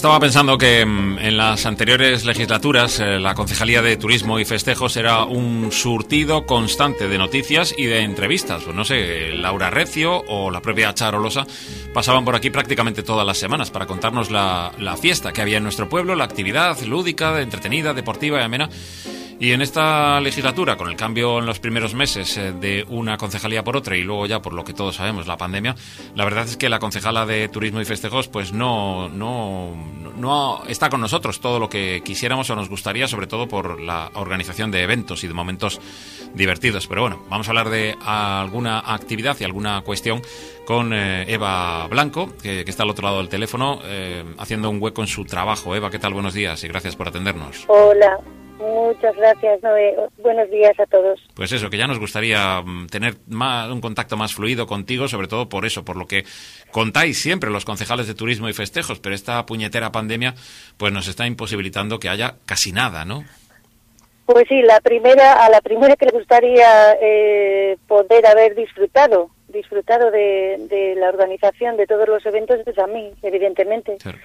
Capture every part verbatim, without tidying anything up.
estaba pensando que en las anteriores legislaturas eh, la Concejalía de Turismo y Festejos era un surtido constante de noticias y de entrevistas. Pues no sé, Laura Recio o la propia Charo Losa pasaban por aquí prácticamente todas las semanas para contarnos la, la fiesta que había en nuestro pueblo, la actividad lúdica, entretenida, deportiva y amena. Y en esta legislatura, con el cambio en los primeros meses eh, de una concejalía por otra y luego ya por lo que todos sabemos, la pandemia, la verdad es que la concejala de Turismo y Festejos pues no, no, no está con nosotros todo lo que quisiéramos o nos gustaría, sobre todo por la organización de eventos y de momentos divertidos. Pero bueno, vamos a hablar de alguna actividad y alguna cuestión con eh, Eva Blanco, que, que está al otro lado del teléfono, eh, haciendo un hueco en su trabajo. Eva, ¿qué tal? Buenos días y gracias por atendernos. Hola. Muchas gracias, Noé. Buenos días a todos. Pues eso, que ya nos gustaría tener más, un contacto más fluido contigo, sobre todo por eso, por lo que contáis siempre los concejales de turismo y festejos, pero esta puñetera pandemia pues nos está imposibilitando que haya casi nada, ¿no? Pues sí, la primera, a la primera que le gustaría eh, poder haber disfrutado, disfrutado de, de la organización de todos los eventos es a mí, evidentemente. Claro.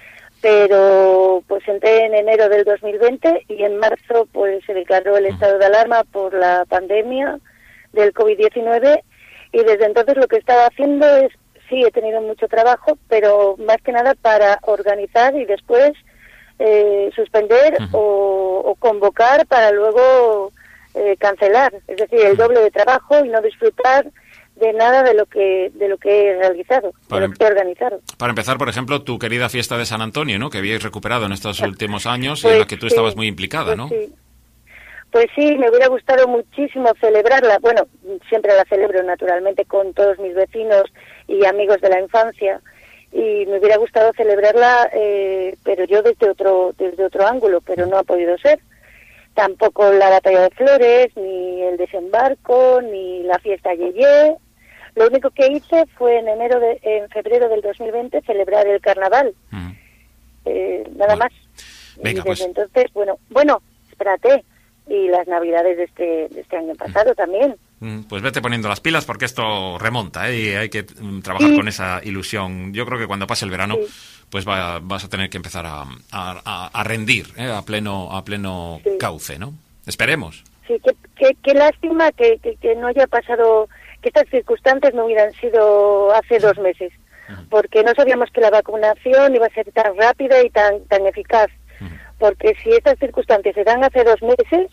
Pero pues entré en enero del dos mil veinte y en marzo pues se declaró el estado de alarma por la pandemia del covid diecinueve y desde entonces lo que estaba haciendo es, sí, he tenido mucho trabajo, pero más que nada para organizar y después eh, suspender uh-huh. o, o convocar para luego eh, cancelar, es decir, el doble de trabajo y no disfrutar de nada de lo que de lo que he realizado, para, de lo que he organizado. Para empezar, por ejemplo, tu querida fiesta de San Antonio, ¿no? Que habíais recuperado en estos últimos años pues y en la que tú sí, estabas muy implicada, pues ¿no? Sí. Pues sí, me hubiera gustado muchísimo celebrarla. Bueno, siempre la celebro naturalmente con todos mis vecinos y amigos de la infancia y me hubiera gustado celebrarla, eh, pero yo desde otro desde otro ángulo, pero no ha podido ser. Tampoco la batalla de flores, ni el desembarco, ni la fiesta Yeye. Lo único que hice fue en enero, de, en febrero del dos mil veinte celebrar el carnaval, uh-huh. eh, nada bueno. más. Venga, y desde pues. entonces, bueno, bueno, espérate, y las navidades de este, de este año pasado uh-huh. también. Pues vete poniendo las pilas porque esto remonta, ¿eh? Y hay que trabajar sí. con esa ilusión. Yo creo que cuando pase el verano, sí. pues va, vas a tener que empezar a, a, a rendir ¿eh? a pleno a pleno sí. cauce, ¿no? Esperemos. Sí, qué, qué, qué lástima que, que, que no haya pasado, que estas circunstancias no hubieran sido hace dos meses, uh-huh. porque no sabíamos que la vacunación iba a ser tan rápida y tan tan eficaz, uh-huh. porque si estas circunstancias se dan hace dos meses,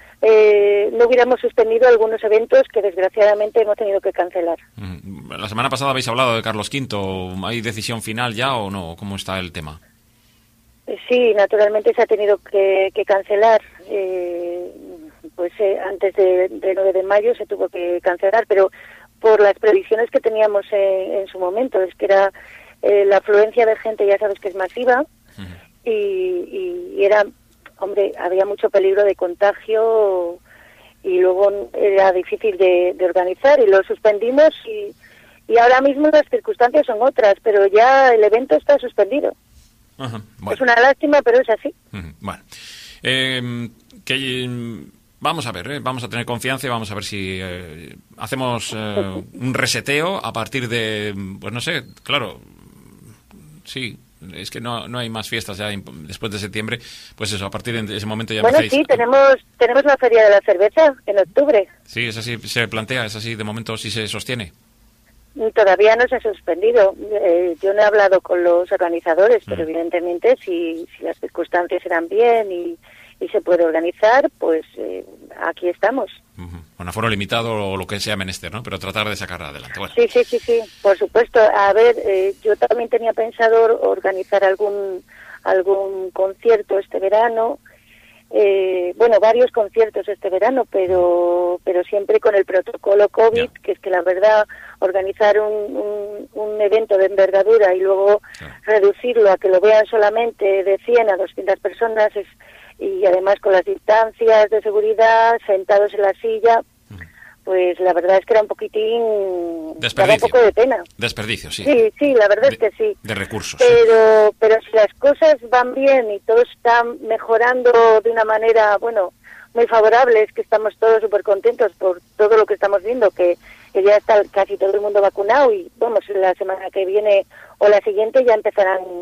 Eh, no hubiéramos suspendido algunos eventos que desgraciadamente hemos tenido que cancelar. La semana pasada habéis hablado de Carlos Quinto. ¿Hay decisión final ya o no? ¿Cómo está el tema? Eh, sí, naturalmente se ha tenido que, que cancelar. Eh, pues eh, antes de, de nueve de mayo se tuvo que cancelar, pero por las previsiones que teníamos en, en su momento. Es que era eh, la afluencia de gente, ya sabes que es masiva, uh-huh. y, y era... Hombre, había mucho peligro de contagio y luego era difícil de, de organizar y lo suspendimos y, y ahora mismo las circunstancias son otras, pero ya el evento está suspendido. Uh-huh. Bueno. Es una lástima, pero es así. Uh-huh. Bueno, eh, que, vamos a ver, ¿eh? vamos a tener confianza y vamos a ver si eh, hacemos eh, un reseteo a partir de, pues no sé, claro, sí. Es que no no hay más fiestas ya después de septiembre, pues eso, a partir de ese momento ya bueno, empecéis. Sí, tenemos tenemos la Feria de la Cerveza en octubre. Sí, es así, se plantea, es así, de momento sí se sostiene. Todavía no se ha suspendido. Eh, yo no he hablado con los organizadores, pero mm. evidentemente si, si las circunstancias eran bien y, y se puede organizar, pues eh, aquí estamos. Uh-huh. Con aforo limitado o lo que sea menester, ¿no? Pero tratar de sacarla adelante. Bueno. Sí, sí, sí, sí, por supuesto. A ver, eh, yo también tenía pensado organizar algún algún concierto este verano, eh, bueno, varios conciertos este verano, pero pero siempre con el protocolo COVID, yeah. que es que la verdad, organizar un, un, un evento de envergadura y luego yeah. reducirlo a que lo vean solamente de cien a doscientas personas es y además con las distancias de seguridad, sentados en la silla, pues la verdad es que era un poquitín... Desperdicio. Daba un poco de pena. Desperdicio, sí. Sí, sí, la verdad de, es que sí. De recursos. Pero, sí. pero si las cosas van bien y todo está mejorando de una manera, bueno, muy favorable, es que estamos todos súper contentos por todo lo que estamos viendo, que, que ya está casi todo el mundo vacunado y, vamos, la semana que viene o la siguiente ya empezarán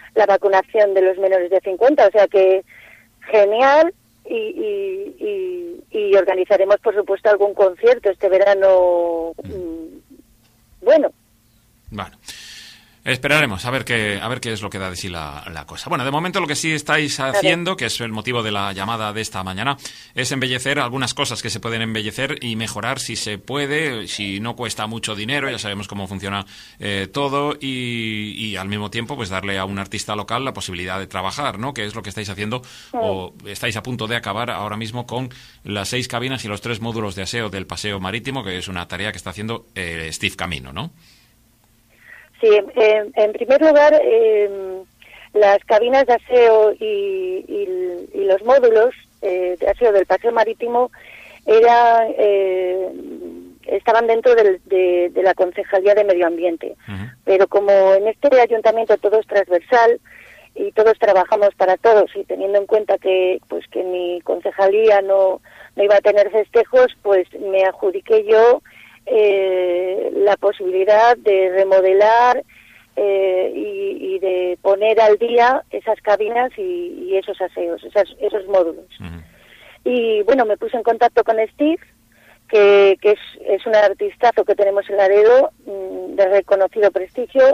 la vacunación de los menores de cincuenta, o sea que genial. Y, y, y, y organizaremos, por supuesto, algún concierto este verano. Mm. Bueno. Bueno. Esperaremos a ver qué a ver qué es lo que da de sí la, la cosa. Bueno, de momento lo que sí estáis haciendo, que es el motivo de la llamada de esta mañana, es embellecer algunas cosas que se pueden embellecer y mejorar si se puede, si no cuesta mucho dinero, ya sabemos cómo funciona eh, todo, y, y al mismo tiempo pues darle a un artista local la posibilidad de trabajar, ¿no? Que es lo que estáis haciendo, sí. O estáis a punto de acabar ahora mismo con las seis cabinas y los tres módulos de aseo del paseo marítimo, que es una tarea que está haciendo eh, Steve Camino, ¿no? Sí, eh, en primer lugar, eh, las cabinas de aseo y, y, y los módulos eh, de aseo del paseo marítimo era, eh, estaban dentro del, de, de la Concejalía de Medio Ambiente. Uh-huh. Pero como en este ayuntamiento todo es transversal y todos trabajamos para todos, y teniendo en cuenta que pues que mi concejalía no, no iba a tener festejos, pues me adjudiqué yo Eh, la posibilidad de remodelar eh, y, y de poner al día esas cabinas y, y esos aseos, esas, esos módulos. Uh-huh. Y bueno, me puse en contacto con Steve, que, que es, es un artistazo que tenemos en Laredo, mmm, de reconocido prestigio,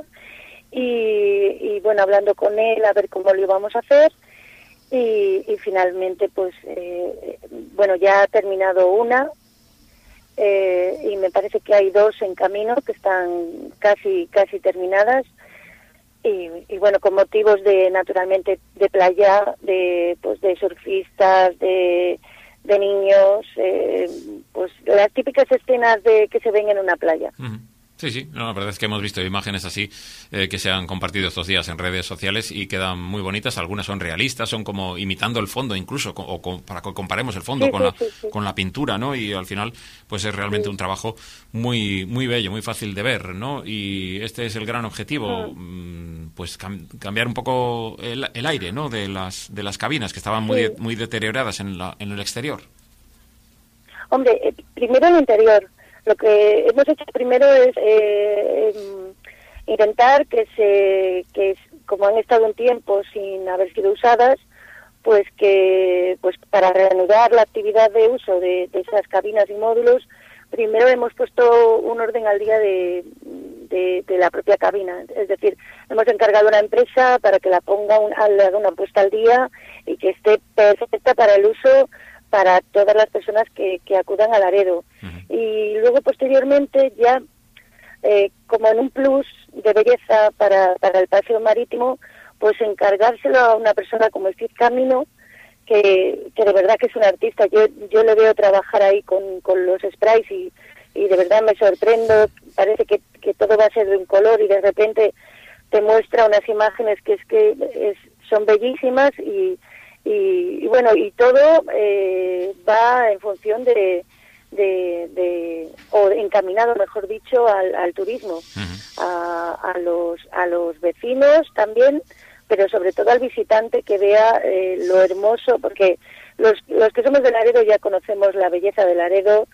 y, y bueno, hablando con él a ver cómo lo íbamos a hacer, y, y finalmente pues eh, bueno, ya ha terminado una. Eh, y me parece que hay dos en camino que están casi casi terminadas y, y bueno, con motivos de naturalmente de playa, de pues de surfistas, de de niños, eh, pues las típicas escenas de que se ven en una playa. Uh-huh. Sí, sí, no, la verdad es que hemos visto imágenes así eh, que se han compartido estos días en redes sociales y quedan muy bonitas. Algunas son realistas, son como imitando el fondo incluso, o con, para que comparemos el fondo sí, con, sí, la, sí, sí. con la pintura, ¿no? Y al final pues es realmente sí. un trabajo muy muy bello, muy fácil de ver, ¿no? Y este es el gran objetivo, mm. pues cam- cambiar un poco el, el aire, ¿no? De las de las cabinas que estaban muy, sí. de, muy deterioradas en, la, en el exterior. Hombre, eh, primero el interior. Lo que hemos hecho primero es eh, intentar que se, que como han estado un tiempo sin haber sido usadas, pues que, pues para reanudar la actividad de uso de, de esas cabinas y módulos, primero hemos puesto un orden al día de, de, de la propia cabina. Es decir, hemos encargado a una empresa para que la ponga un, haga una puesta al día y que esté perfecta para el uso para todas las personas que, que acudan a Laredo. Uh-huh. Y luego, posteriormente, ya eh, como en un plus de belleza para, para el paseo marítimo, pues encargárselo a una persona como Steve Camino, que, que de verdad que es un artista. Yo yo le veo trabajar ahí con, con los sprays y, y de verdad me sorprendo. Parece que, que todo va a ser de un color y de repente te muestra unas imágenes que es que es, son bellísimas y Y, y bueno, y todo eh, va en función de, de, de, o encaminado, mejor dicho, al, al turismo, uh-huh. a, a los a los vecinos también, pero sobre todo al visitante que vea eh, lo hermoso, porque los los que somos de Laredo ya conocemos la belleza de Laredo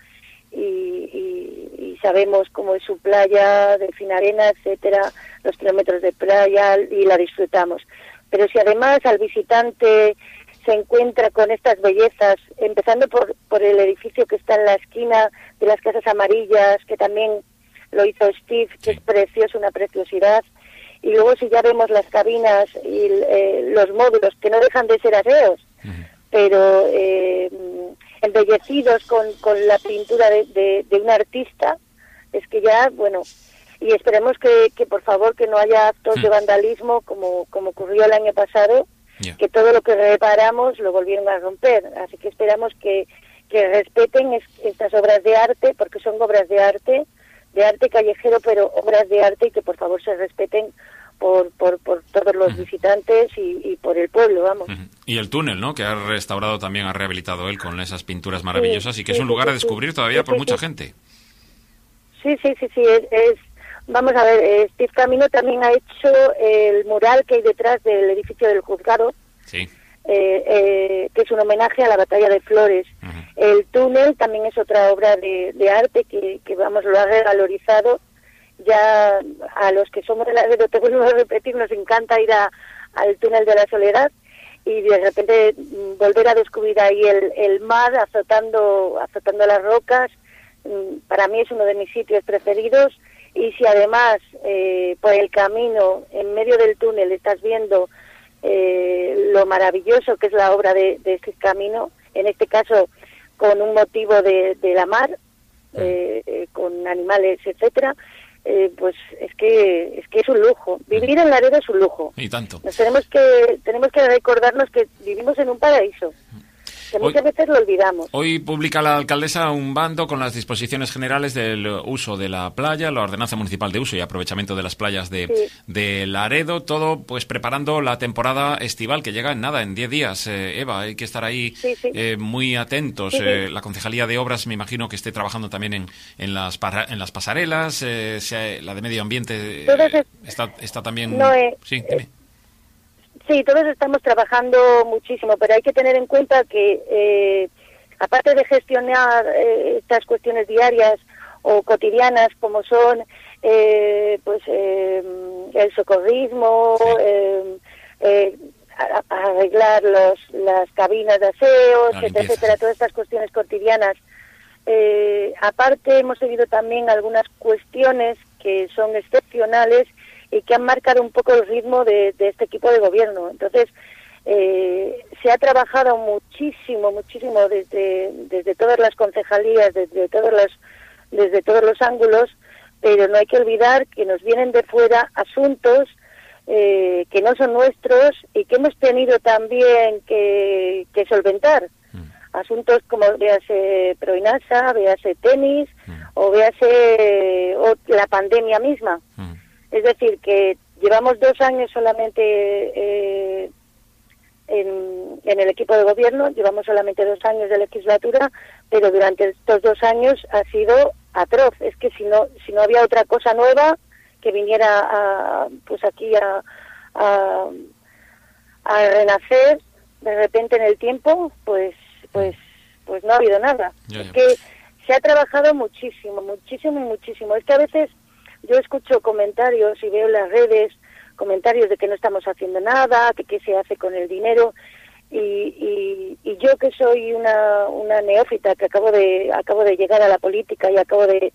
y, y, y sabemos cómo es su playa de fina arena, etcétera, los kilómetros de playa y la disfrutamos. Pero si además al visitante se encuentra con estas bellezas, empezando por, por el edificio que está en la esquina de las Casas Amarillas, que también lo hizo Steve, que es precioso, una preciosidad, y luego si ya vemos las cabinas y eh, los módulos, que no dejan de ser aseos, uh-huh. pero eh, embellecidos con, con la pintura de, de, de un artista, es que ya, bueno, y esperemos que, que por favor que no haya actos uh-huh. de vandalismo como, como ocurrió el año pasado, Yeah. que todo lo que reparamos lo volvieron a romper. Así que esperamos que, que respeten es, estas obras de arte, porque son obras de arte, de arte callejero, pero obras de arte, y que por favor se respeten por por, por todos los uh-huh. visitantes y, y por el pueblo, vamos. Uh-huh. Y el túnel, ¿no? Que ha restaurado también, ha rehabilitado él con esas pinturas maravillosas sí, y que sí, es un lugar sí, a descubrir sí, todavía sí, por sí, mucha sí. gente. Sí, sí, sí, sí, es... es Vamos a ver, eh, Steve Camino también ha hecho el mural que hay detrás del edificio del juzgado, sí. eh, eh, que es un homenaje a la batalla de Flores. Uh-huh. El túnel también es otra obra de, de arte que, que, vamos, lo ha revalorizado. Ya a los que somos de Laredo, te vuelvo a repetir, nos encanta ir a, al túnel de la Soledad, y de repente volver a descubrir ahí el, el mar azotando, azotando las rocas, para mí es uno de mis sitios preferidos. Y si además eh, por el camino, en medio del túnel, estás viendo eh, lo maravilloso que es la obra de, de este camino, en este caso con un motivo de, de la mar, eh, eh, con animales, etcétera, eh, pues es que es que es un lujo. Vivir en Laredo es un lujo. Y tanto. Nos tenemos que tenemos que recordarnos que vivimos en un paraíso, que muchas hoy, veces lo olvidamos. Hoy publica la alcaldesa un bando con las disposiciones generales del uso de la playa, la ordenanza municipal de uso y aprovechamiento de las playas de, sí. de Laredo, todo pues preparando la temporada estival que llega en nada, en diez días. Eh, Eva, hay que estar ahí sí, sí. Eh, muy atentos. Sí, sí. Eh, la Concejalía de Obras me imagino que esté trabajando también en, en, las, para, en las pasarelas, eh, sea, la de Medio Ambiente eh, está, está también... No, eh, sí, dime. Sí, todos estamos trabajando muchísimo, pero hay que tener en cuenta que, eh, aparte de gestionar eh, estas cuestiones diarias o cotidianas, como son eh, pues eh, el socorrismo, eh, eh, a, a arreglar los, las cabinas de aseo, etcétera, etcétera, todas estas cuestiones cotidianas, eh, aparte hemos seguido también algunas cuestiones que son excepcionales y que han marcado un poco el ritmo de, de este equipo de gobierno. Entonces, eh, se ha trabajado muchísimo, muchísimo desde, desde todas las concejalías, desde todos los, desde todos los ángulos, pero no hay que olvidar que nos vienen de fuera asuntos eh, que no son nuestros y que hemos tenido también que, que solventar. Mm. Asuntos como véase Proinasa, véase tenis, mm. o véase o la pandemia misma. Mm. Es decir, que llevamos dos años solamente eh, en, en el equipo de gobierno, llevamos solamente dos años de legislatura, pero durante estos dos años ha sido atroz. Es que si no si no había otra cosa nueva que viniera a, pues aquí a, a, a renacer de repente en el tiempo, pues pues pues no ha habido nada. Ya, ya. Es que se ha trabajado muchísimo, muchísimo, muchísimo. Es que a veces yo escucho comentarios y veo en las redes comentarios de que no estamos haciendo nada, que qué se hace con el dinero, y, y, y yo que soy una, una neófita, que acabo de acabo de llegar a la política y acabo de,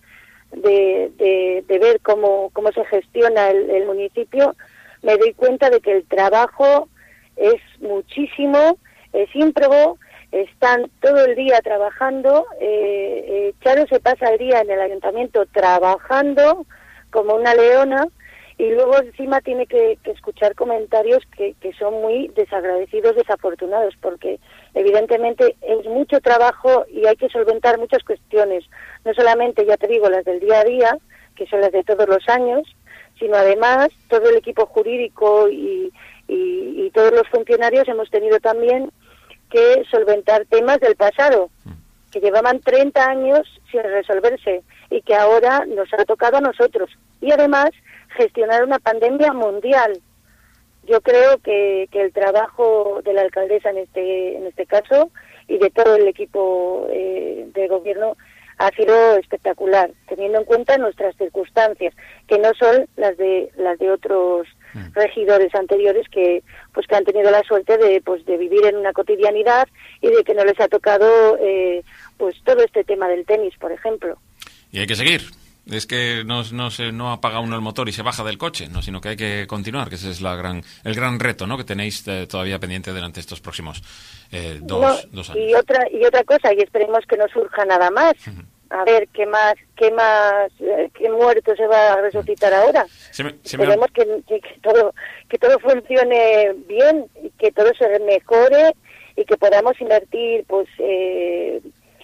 de, de, de ver cómo, cómo se gestiona el, el municipio, me doy cuenta de que el trabajo es muchísimo, es ímprobo, están todo el día trabajando, eh, eh, Charo se pasa el día en el ayuntamiento trabajando como una leona, y luego encima tiene que, que escuchar comentarios que, que son muy desagradecidos, desafortunados, porque evidentemente es mucho trabajo y hay que solventar muchas cuestiones, no solamente, ya te digo, las del día a día, que son las de todos los años, sino además todo el equipo jurídico y, y, y todos los funcionarios hemos tenido también que solventar temas del pasado, que llevaban treinta años sin resolverse y que ahora nos ha tocado a nosotros. Y además gestionar una pandemia mundial. Yo creo que, que el trabajo de la alcaldesa en este en este caso y de todo el equipo eh, de gobierno ha sido espectacular, teniendo en cuenta nuestras circunstancias, que no son las de las de otros mm. regidores anteriores que pues que han tenido la suerte de pues de vivir en una cotidianidad y de que no les ha tocado eh, pues todo este tema del tenis, por ejemplo. Y hay que seguir. Es que no, no se no apaga uno el motor y se baja del coche, no, sino que hay que continuar, que ese es la gran el gran reto, ¿no?, que tenéis eh, todavía pendiente durante estos próximos eh, dos, no, dos años. Y otra y otra cosa, y esperemos que no surja nada más. Uh-huh. A ver qué más qué más eh, qué muerto se va a resucitar uh-huh. ahora. Se me, se esperemos me... que, que, que todo que todo funcione bien y que todo se mejore y que podamos invertir, pues eh,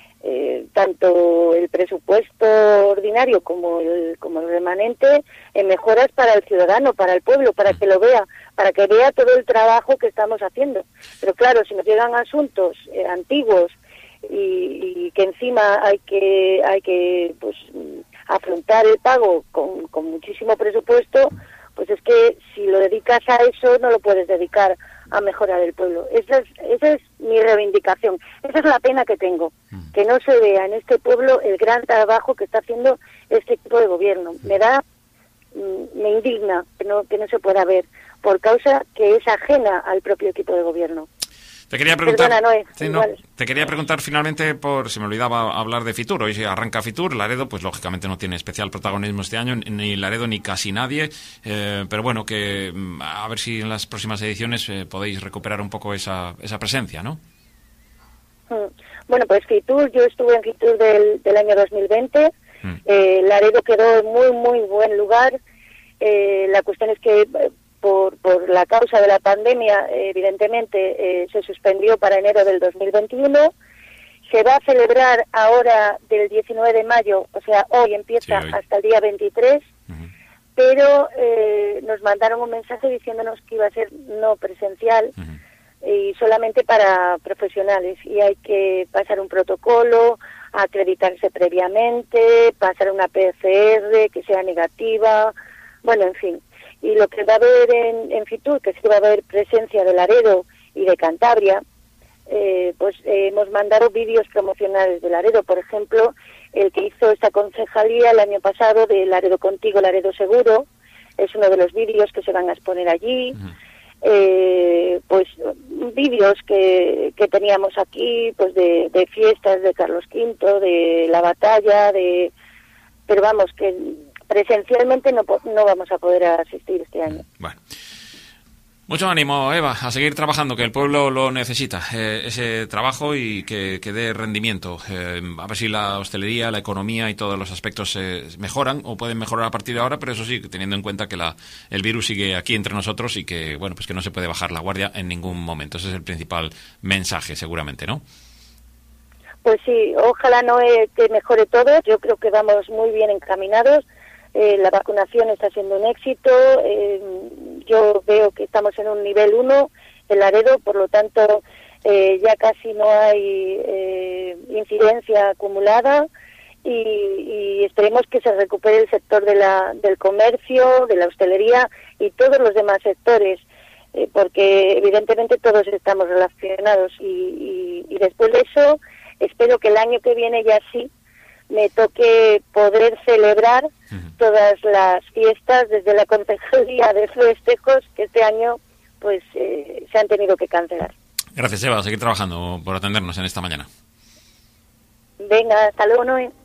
Eh, tanto el presupuesto ordinario como el como el remanente en mejoras para el ciudadano, para el pueblo, para que lo vea, para que vea todo el trabajo que estamos haciendo. Pero claro, si nos llegan asuntos eh, antiguos y, y que encima hay que hay que pues afrontar el pago con, con muchísimo presupuesto, pues es que si lo dedicas a eso no lo puedes dedicar a mejorar el pueblo. Esa es, esa es mi reivindicación. Esa es la pena que tengo, mm. que no se vea en este pueblo el gran trabajo que está haciendo este equipo de gobierno. Me da me indigna que no, que no se pueda ver, por causa que es ajena al propio equipo de gobierno. Te quería preguntar, Perdona, Noé, sí, no, te quería preguntar finalmente, por se me olvidaba hablar de Fitur. Hoy arranca Fitur. Laredo, pues lógicamente no tiene especial protagonismo este año, ni Laredo ni casi nadie. Eh, pero bueno, que a ver si en las próximas ediciones eh, podéis recuperar un poco esa, esa presencia, ¿no? Bueno, pues Fitur, yo estuve en Fitur del, del año dos mil veinte. Mm. Eh, Laredo quedó en muy, muy buen lugar. Eh, la cuestión es que Por, por la causa de la pandemia, evidentemente, eh, se suspendió para enero del dos mil veintiuno. Se va a celebrar ahora del diecinueve de mayo, o sea, hoy empieza sí, hoy. hasta el día veintitrés, uh-huh. pero eh, nos mandaron un mensaje diciéndonos que iba a ser no presencial uh-huh. y solamente para profesionales. Y hay que pasar un protocolo, acreditarse previamente, pasar una P C R que sea negativa, bueno, en fin. Y lo que va a haber en, en Fitur, que sí va a haber presencia de Laredo y de Cantabria, eh, pues eh, hemos mandado vídeos promocionales de Laredo. Por ejemplo, el que hizo esta concejalía el año pasado de Laredo Contigo, Laredo Seguro, es uno de los vídeos que se van a exponer allí. Uh-huh. Eh, pues vídeos que, que teníamos aquí, pues de, de fiestas de Carlos quinto, de la batalla, de pero vamos, que presencialmente no, no vamos a poder asistir este año. Bueno. Mucho ánimo, Eva, a seguir trabajando, que el pueblo lo necesita, eh, ese trabajo y que, que dé rendimiento. Eh, a ver si la hostelería, la economía y todos los aspectos eh, mejoran o pueden mejorar a partir de ahora, pero eso sí, teniendo en cuenta que la, el virus sigue aquí entre nosotros y que, bueno, pues que no se puede bajar la guardia en ningún momento. Ese es el principal mensaje, seguramente, ¿no? Pues sí, ojalá no eh, que mejore todo. Yo creo que vamos muy bien encaminados. Eh, la vacunación está siendo un éxito. Eh, yo veo que estamos en un nivel uno en Laredo, por lo tanto eh, ya casi no hay eh, incidencia acumulada y, y esperemos que se recupere el sector de la, del comercio, de la hostelería y todos los demás sectores, eh, porque evidentemente todos estamos relacionados y, y, y después de eso espero que el año que viene ya sí me toque poder celebrar uh-huh. todas las fiestas desde la concejalía de festejos que este año pues eh, se han tenido que cancelar. Gracias, Eva, a seguir trabajando por atendernos en esta mañana. Venga, hasta luego, Noé.